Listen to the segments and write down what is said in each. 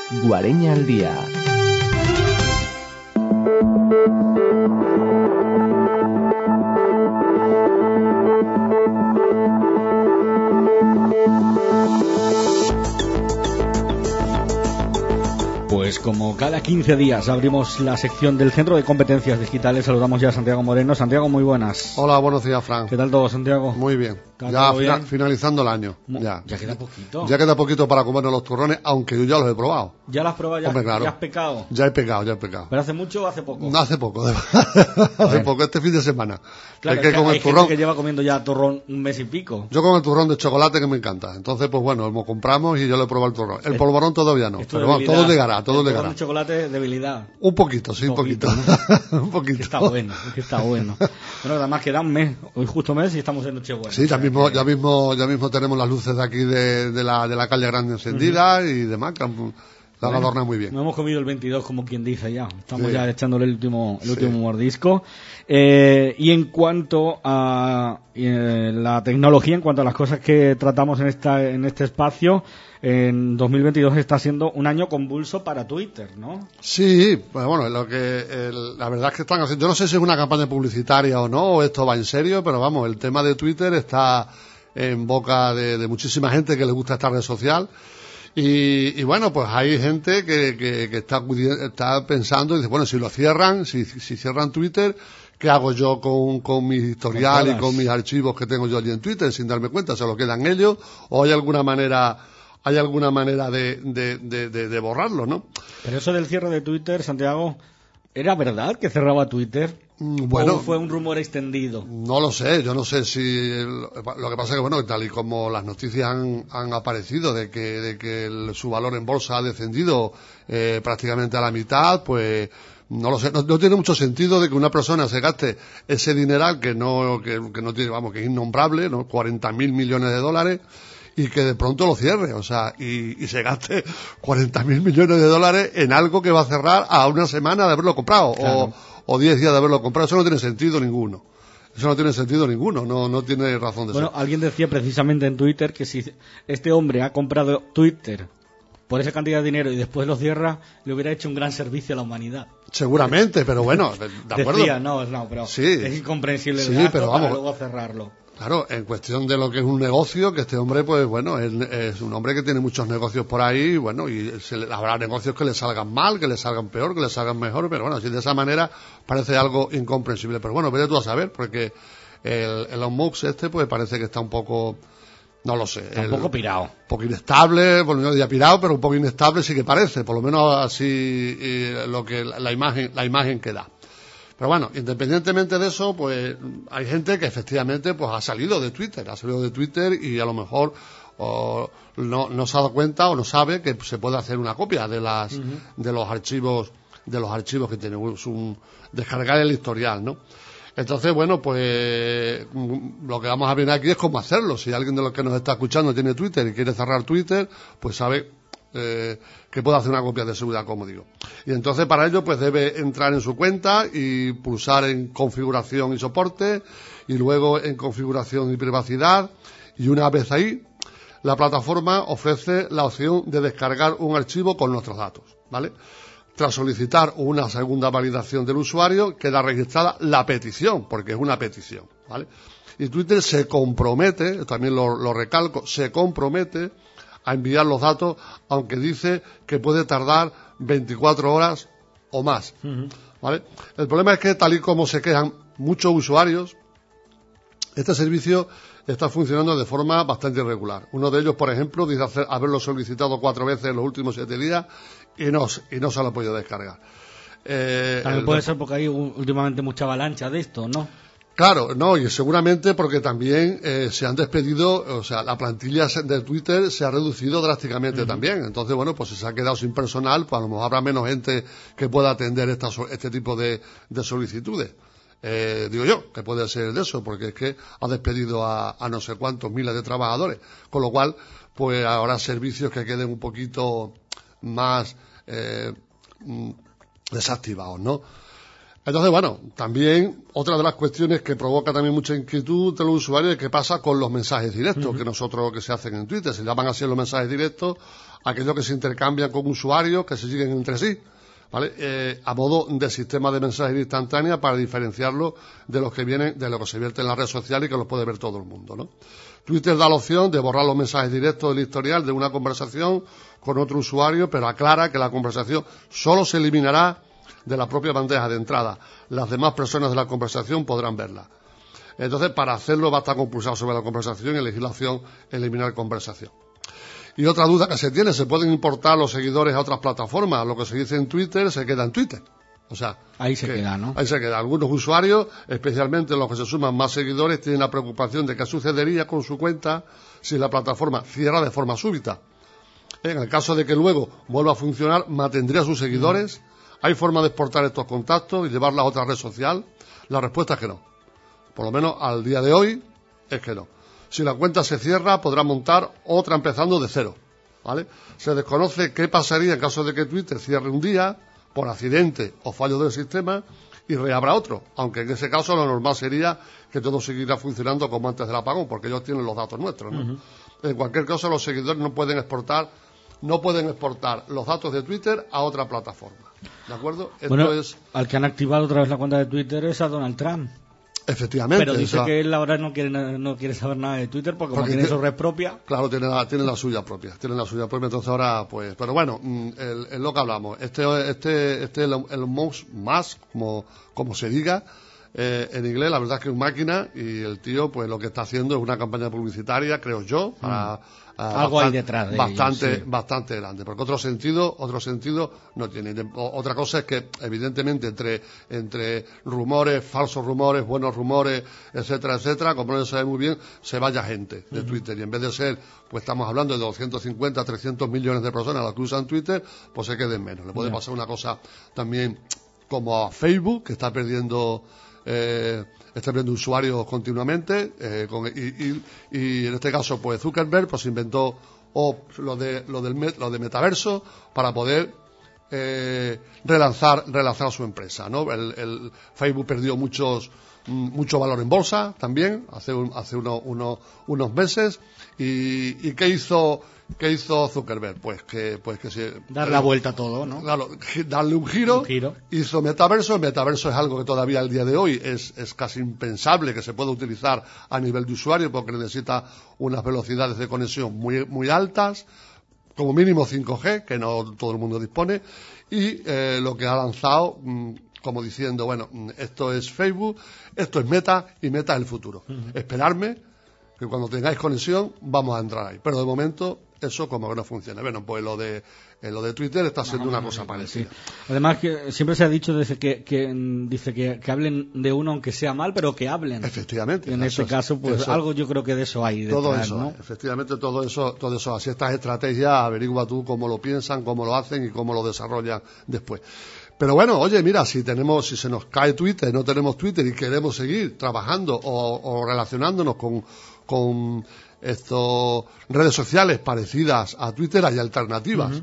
Guareña al día. Pues como cada 15 días abrimos la sección del Centro de Competencias Digitales, saludamos ya a Santiago Moreno. Santiago, muy buenas. Hola, buenos días, Fran. ¿Qué tal todo, Santiago? Muy bien. Ya finalizando el año. Ya queda poquito. Ya queda poquito para comernos los turrones, aunque yo ya los he probado. ¿Ya los has probado? Hombre, claro. ¿Ya has pecado? Ya he pecado. ¿Pero hace mucho o hace poco? No, hace poco. Hace poco, este fin de semana. Claro, hay gente que lleva comiendo ya turrón un mes y pico. Yo como el turrón de chocolate que me encanta. Entonces, pues bueno, lo compramos y yo le he probado el turrón. El polvorón todavía no. Pero bueno, todo llegará, todo llegará. El chocolate, debilidad. Un poquito, sí, un poquito. ¿No? Un poquito. Que está bueno. Bueno, además queda un mes, hoy justo mes y estamos en Nochebuena. Sí, ya mismo tenemos las luces de aquí de la calle Grande encendidas y demás, que la adorna muy bien. Nos hemos comido el 22, como quien dice ya. Estamos ya echándole el último mordisco. Y en cuanto a la tecnología, en cuanto a las cosas que tratamos en este espacio, en 2022 está siendo un año convulso para Twitter, ¿no? Sí, pues bueno, la verdad es que están haciendo, yo no sé si es una campaña publicitaria o no, o esto va en serio, pero vamos, el tema de Twitter está en boca de muchísima gente que le gusta esta red social. Y bueno, pues hay gente que está pensando y dice, bueno, si lo cierran, si cierran Twitter, ¿qué hago yo con mi historial y con mis archivos que tengo yo allí en Twitter sin darme cuenta? ¿Se lo quedan ellos? ¿O hay alguna manera de borrarlo, no? Pero eso del cierre de Twitter, Santiago, ¿era verdad que cerraba Twitter? Bueno, ¿O fue un rumor extendido? No lo sé, yo no sé si lo que pasa es que bueno, tal y como las noticias han aparecido de que su valor en bolsa ha descendido prácticamente a la mitad, pues no lo sé, no tiene mucho sentido de que una persona se gaste ese dineral que no tiene, vamos, que es innombrable, ¿no? 40.000 millones de dólares y que de pronto lo cierre, o sea, y se gaste 40.000 millones de dólares en algo que va a cerrar a una semana de haberlo comprado, claro, o 10 días de haberlo comprado. Eso no tiene sentido ninguno. No tiene razón de ser. Bueno, alguien decía precisamente en Twitter que si este hombre ha comprado Twitter por esa cantidad de dinero y después lo cierra, le hubiera hecho un gran servicio a la humanidad. Seguramente, pero bueno, de acuerdo. Decía, pero sí, es incomprensible el gasto, pero vamos, para luego cerrarlo. Claro, en cuestión de lo que es un negocio, que este hombre, pues bueno, es un hombre que tiene muchos negocios por ahí, bueno, y habrá negocios que le salgan mal, que le salgan peor, que le salgan mejor, pero bueno, así de esa manera parece algo incomprensible. Pero bueno, vete tú a saber, porque el Elon Musk pues parece que está un poco, no lo sé. Está un poco pirado. Un poco inestable, bueno, no diría pirado, pero un poco inestable sí que parece, por lo menos así la imagen que da. Pero bueno, independientemente de eso, pues hay gente que efectivamente pues ha salido de Twitter y a lo mejor no se ha dado cuenta o no sabe que se puede hacer una copia de los archivos que tiene, descargar el historial, ¿no? Entonces, bueno, pues lo que vamos a ver aquí es cómo hacerlo. Si alguien de los que nos está escuchando tiene Twitter y quiere cerrar Twitter, pues sabe que puede hacer una copia de seguridad, como digo. Y entonces para ello pues debe entrar en su cuenta y pulsar en configuración y soporte y luego en configuración y privacidad, y una vez ahí la plataforma ofrece la opción de descargar un archivo con nuestros datos, ¿vale? Tras solicitar una segunda validación del usuario, queda registrada la petición, porque es una petición, ¿vale? Y Twitter se compromete, también lo recalco, se compromete a enviar los datos, aunque dice que puede tardar 24 horas o más, ¿vale? El problema es que, tal y como se quejan muchos usuarios, este servicio está funcionando de forma bastante irregular. Uno de ellos, por ejemplo, dice haberlo solicitado 4 veces en los últimos 7 días y no se lo ha podido descargar. También puede ser porque hay últimamente mucha avalancha de esto, ¿no? Claro, no, y seguramente porque también se han despedido, o sea, la plantilla de Twitter se ha reducido drásticamente también. Entonces, bueno, pues si se ha quedado sin personal, pues a lo mejor habrá menos gente que pueda atender este tipo de solicitudes. Digo yo, que puede ser de eso, porque es que ha despedido a no sé cuántos miles de trabajadores. Con lo cual, pues habrá servicios que queden un poquito más desactivados, ¿no? Entonces, bueno, también otra de las cuestiones que provoca también mucha inquietud de los usuarios es qué pasa con los mensajes directos que se hacen en Twitter. Se llaman así los mensajes directos, aquellos que se intercambian con usuarios que se siguen entre sí, ¿vale? A modo de sistema de mensajes instantánea para diferenciarlo de los que vienen, de lo que se vierte en la red social y que los puede ver todo el mundo, ¿no? Twitter da la opción de borrar los mensajes directos del historial de una conversación con otro usuario, pero aclara que la conversación solo se eliminará de la propia bandeja de entrada. Las demás personas de la conversación podrán verla. Entonces, para hacerlo basta con pulsar sobre la conversación y elegir la opción eliminar conversación. Y otra duda que se tiene, ¿se pueden importar los seguidores a otras plataformas? Lo que se dice en Twitter se queda en Twitter. O sea, ahí se queda, ¿no? Ahí se queda. Algunos usuarios, especialmente los que se suman más seguidores, tienen la preocupación de qué sucedería con su cuenta si la plataforma cierra de forma súbita. En el caso de que luego vuelva a funcionar, ¿mantendría sus seguidores? ¿Hay forma de exportar estos contactos y llevarlos a otra red social? La respuesta es que no. Por lo menos al día de hoy es que no. Si la cuenta se cierra, podrá montar otra empezando de cero, ¿vale? Se desconoce qué pasaría en caso de que Twitter cierre un día por accidente o fallo del sistema y reabra otro, aunque en ese caso lo normal sería que todo seguirá funcionando como antes del apagón, porque ellos tienen los datos nuestros, ¿no? En cualquier caso, los seguidores no pueden exportar los datos de Twitter a otra plataforma. ¿De acuerdo? Bueno, al que han activado otra vez la cuenta de Twitter es a Donald Trump. Efectivamente. Pero dice que él ahora no quiere saber nada de Twitter porque como tiene su red propia. Claro, tiene la suya propia. Entonces ahora, pues... Pero bueno, es lo que hablamos. Elon Musk, como se diga, en inglés, la verdad es que es una máquina y el tío, pues lo que está haciendo es una campaña publicitaria, creo yo, para... algo hay detrás de bastante grande, porque otro sentido no tiene. Otra cosa es que evidentemente entre rumores, falsos rumores, buenos rumores, etcétera, como no se sabe muy bien, se vaya gente de Twitter y en vez de ser, pues estamos hablando de 250, 300 millones de personas las que usan Twitter, pues se queden menos. Le puede pasar una cosa también como a Facebook, que está perdiendo usuarios continuamente, y en este caso pues Zuckerberg pues inventó lo de metaverso para poder relanzar su empresa, ¿no? El Facebook perdió mucho valor en bolsa también hace unos meses y ¿qué hizo Zuckerberg? Pues que dar la vuelta a todo, ¿no? Claro, darle un giro. Hizo metaverso. El metaverso es algo que todavía al día de hoy es casi impensable que se pueda utilizar a nivel de usuario porque necesita unas velocidades de conexión muy altas, como mínimo 5G, que no todo el mundo dispone, y lo que ha lanzado como diciendo, bueno, esto es Facebook, esto es Meta y Meta es el futuro. Esperarme que cuando tengáis conexión vamos a entrar ahí. Pero de momento eso como que no funciona. Bueno, pues lo de Twitter está siendo una cosa parecida. Sí. Además que siempre se ha dicho desde que hablen de uno aunque sea mal, pero que hablen. Efectivamente. Y en este caso, pues algo yo creo que de eso hay detrás, todo eso, ¿no? Efectivamente, todo eso. Así estas estrategias, averigua tú cómo lo piensan, cómo lo hacen y cómo lo desarrollan después. Pero bueno, oye, mira, si se nos cae Twitter, no tenemos Twitter y queremos seguir trabajando o relacionándonos con estas redes sociales parecidas a Twitter, hay alternativas.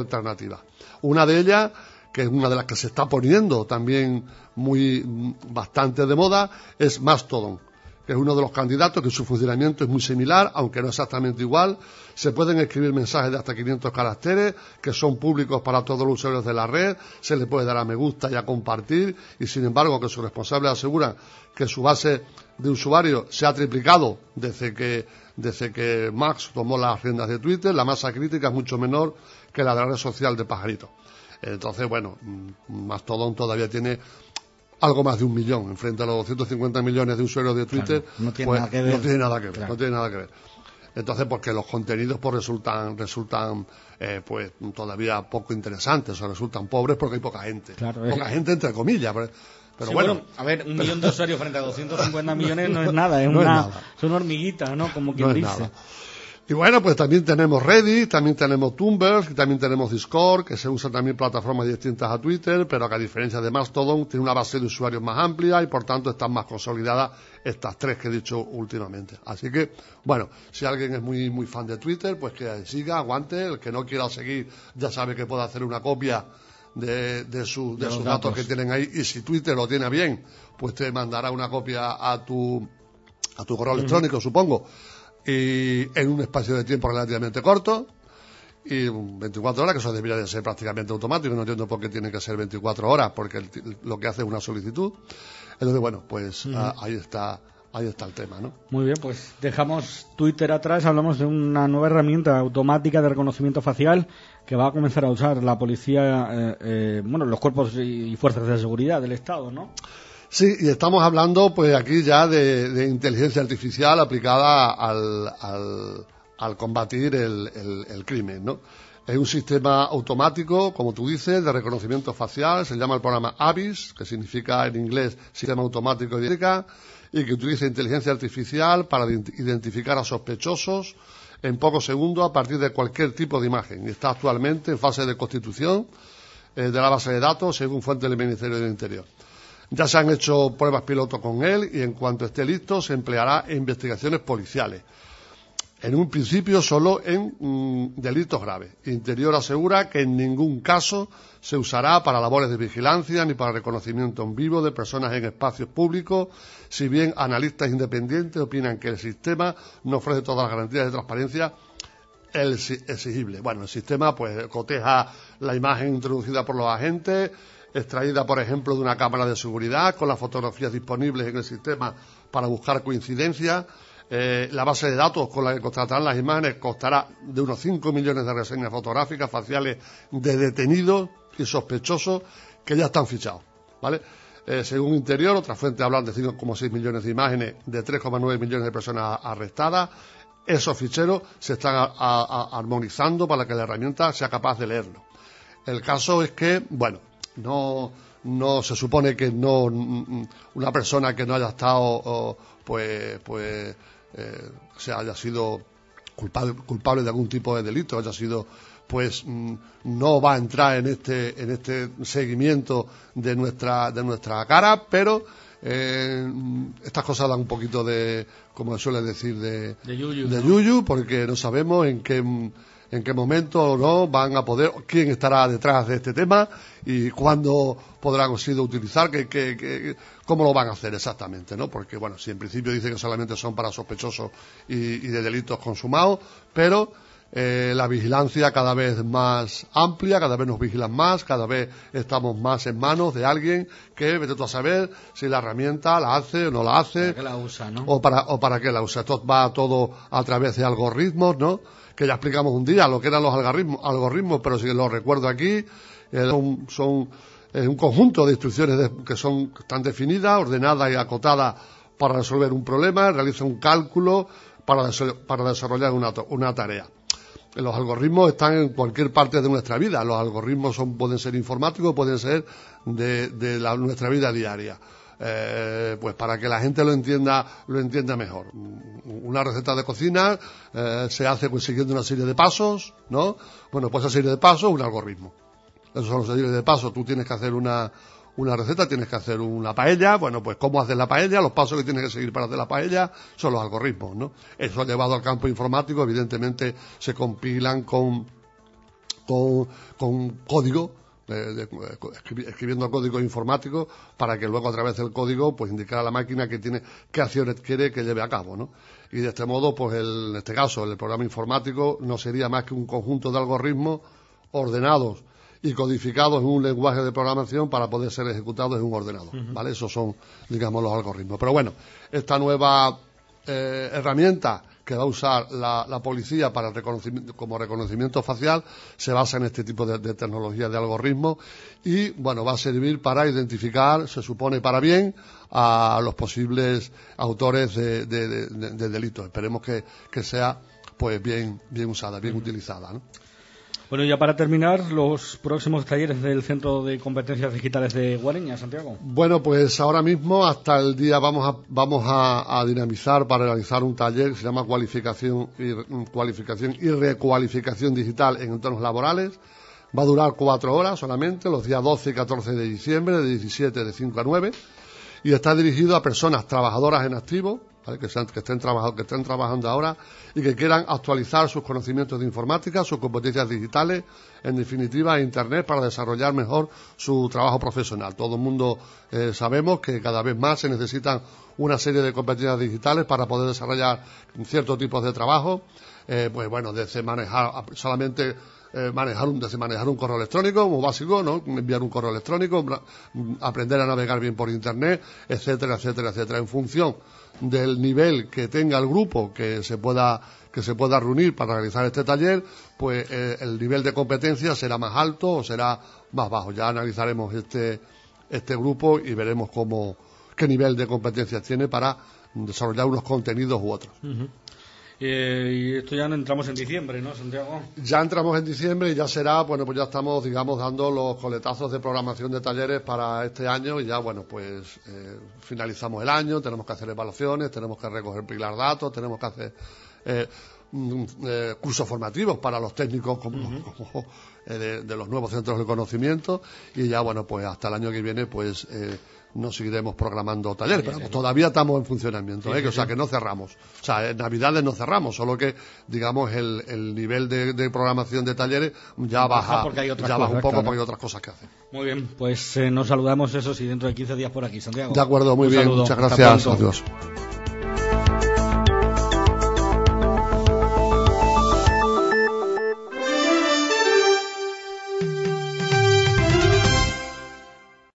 Una de ellas, que es una de las que se está poniendo también bastante de moda, es Mastodon, que es uno de los candidatos que su funcionamiento es muy similar, aunque no exactamente igual. Se pueden escribir mensajes de hasta 500 caracteres, que son públicos para todos los usuarios de la red, se le puede dar a me gusta y a compartir, y sin embargo que sus responsables aseguran que su base de usuarios se ha triplicado desde que Max tomó las riendas de Twitter. La masa crítica es mucho menor que la de la red social de Pajarito. Entonces, bueno, Mastodon todavía tiene algo más de 1 millón, frente a los 250 millones de usuarios de Twitter. Claro, no tiene nada que ver. Entonces, porque los contenidos pues resultan pues todavía poco interesantes, o resultan pobres porque hay poca gente. Claro, poca gente entre comillas, pero sí, bueno, a ver, 1 millón de usuarios frente a 250 millones no es nada, son hormiguitas, ¿no? Como quien dice. Nada. Y bueno, pues también tenemos Reddit, también tenemos Tumblr, y también tenemos Discord, que se usan también plataformas distintas a Twitter, pero que a diferencia de Mastodon tiene una base de usuarios más amplia y por tanto están más consolidadas estas tres que he dicho últimamente. Así que, bueno, si alguien es muy fan de Twitter, pues que siga, aguante. El que no quiera seguir ya sabe que puede hacer una copia de sus datos que tienen ahí, y si Twitter lo tiene bien, pues te mandará una copia a tu correo electrónico, supongo, y en un espacio de tiempo relativamente corto, y 24 horas, que eso debería de ser prácticamente automático. No entiendo por qué tiene que ser 24 horas, porque lo que hace es una solicitud. Entonces, bueno, pues ahí está el tema, ¿no? Muy bien, pues dejamos Twitter atrás, hablamos de una nueva herramienta automática de reconocimiento facial que va a comenzar a usar la policía, los cuerpos y fuerzas de seguridad del Estado, ¿no? Sí, y estamos hablando pues aquí ya de inteligencia artificial aplicada al combatir el crimen, ¿no? Es un sistema automático, como tú dices, de reconocimiento facial, se llama el programa ABIS, que significa en inglés Sistema Automático de Identificación, y que utiliza inteligencia artificial para identificar a sospechosos en pocos segundos a partir de cualquier tipo de imagen. Y está actualmente en fase de constitución de la base de datos, según fuente del Ministerio del Interior. Ya se han hecho pruebas piloto con él y en cuanto esté listo se empleará en investigaciones policiales. En un principio solo en delitos graves. Interior asegura que en ningún caso se usará para labores de vigilancia ni para reconocimiento en vivo de personas en espacios públicos, si bien analistas independientes opinan que el sistema no ofrece todas las garantías de transparencia exigibles. Bueno, el sistema pues coteja la imagen introducida por los agentes, extraída por ejemplo de una cámara de seguridad, con las fotografías disponibles en el sistema para buscar coincidencias. La base de datos con la que contratarán las imágenes costará de unos 5 millones de reseñas fotográficas faciales de detenidos y sospechosos que ya están fichados, ¿vale? Según Interior, otras fuentes hablan de 5,6 millones de imágenes de 3,9 millones de personas arrestadas. Esos ficheros se están armonizando para que la herramienta sea capaz de leerlo. El caso es que, bueno, no se supone que una persona que no haya estado se haya sido culpable de algún tipo de delito, haya sido no va a entrar en este seguimiento de nuestra cara, pero estas cosas dan un poquito de, como se suele decir, de yuyu, porque no sabemos en qué momento no van a poder, quién estará detrás de este tema y cuándo podrán sido utilizar, cómo lo van a hacer exactamente, ¿no? Porque, bueno, si en principio dicen que solamente son para sospechosos y de delitos consumados, pero la vigilancia cada vez más amplia, cada vez nos vigilan más, cada vez estamos más en manos de alguien que, vete tú a saber si la herramienta la hace o no la hace. ¿Para qué la usa, no? O para qué la usa. Esto va todo a través de algoritmos, ¿no? Que ya explicamos un día lo que eran los algoritmos, pero si lo recuerdo aquí, son un conjunto de instrucciones que están definidas, ordenadas y acotadas para resolver un problema, realiza un cálculo para desarrollar una tarea. Los algoritmos están en cualquier parte de nuestra vida. Los algoritmos pueden ser informáticos, pueden ser de nuestra vida diaria. Pues para que la gente lo entienda mejor. Una receta de cocina se hace siguiendo una serie de pasos, ¿no? Bueno, pues esa serie de pasos es un algoritmo. Esos son los series de pasos. Tú tienes que hacer una receta, tienes que hacer una paella. Bueno, pues cómo hacer la paella, los pasos que tienes que seguir para hacer la paella son los algoritmos, ¿no? Eso llevado al campo informático, evidentemente se compilan con código, escribiendo código informático para que luego a través del código pues indicar a la máquina qué acciones quiere que lleve a cabo, ¿no? Y de este modo, pues en este caso, el programa informático no sería más que un conjunto de algoritmos ordenados y codificados en un lenguaje de programación para poder ser ejecutados en un ordenador, ¿vale? Esos son, digamos, los algoritmos. Pero bueno, esta nueva herramienta que va a usar la policía para como reconocimiento facial se basa en este tipo de tecnología de algoritmos y, bueno, va a servir para identificar, se supone para bien, a los posibles autores de delitos. Esperemos que sea pues bien usada, bien utilizada, ¿no? Bueno, ya para terminar, los próximos talleres del Centro de Competencias Digitales de Guareña, Santiago. Bueno, pues ahora mismo, hasta el día, vamos a dinamizar para realizar un taller que se llama Cualificación y Recualificación Digital en Entornos Laborales. Va a durar 4 horas solamente, los días 12 y 14 de diciembre, de 17 de 5 a 9. Y está dirigido a personas trabajadoras en activo, ¿vale? Que estén trabajando ahora y que quieran actualizar sus conocimientos de informática, sus competencias digitales, en definitiva Internet, para desarrollar mejor su trabajo profesional. Todo el mundo sabemos que cada vez más se necesitan una serie de competencias digitales para poder desarrollar ciertos tipos de trabajo, pues bueno, desde manejar solamente manejar un correo electrónico como básico, ¿no? Enviar un correo electrónico, aprender a navegar bien por Internet, etcétera, etcétera, etcétera, en función del nivel que tenga el grupo que se pueda reunir para realizar este taller, pues el nivel de competencia será más alto o será más bajo. Ya analizaremos este grupo y veremos qué nivel de competencias tiene para desarrollar unos contenidos u otros. Uh-huh. Y esto ya entramos en diciembre, ¿no, Santiago? Ya entramos en diciembre y ya será, bueno, pues ya estamos, digamos, dando los coletazos de programación de talleres para este año y ya, bueno, pues finalizamos el año, tenemos que hacer evaluaciones, tenemos que recopilar datos, tenemos que hacer cursos formativos para los técnicos de los nuevos centros de conocimiento y ya, bueno, pues hasta el año que viene, pues no seguiremos programando talleres, pero todavía estamos en funcionamiento, o sea que no cerramos, o sea, en Navidades no cerramos, solo que digamos el nivel de programación de talleres ya baja un poco, porque hay otras cosas que hacer. Muy bien, pues nos saludamos y dentro de 15 días por aquí, Santiago. De acuerdo, muy bien, muchas gracias, adiós.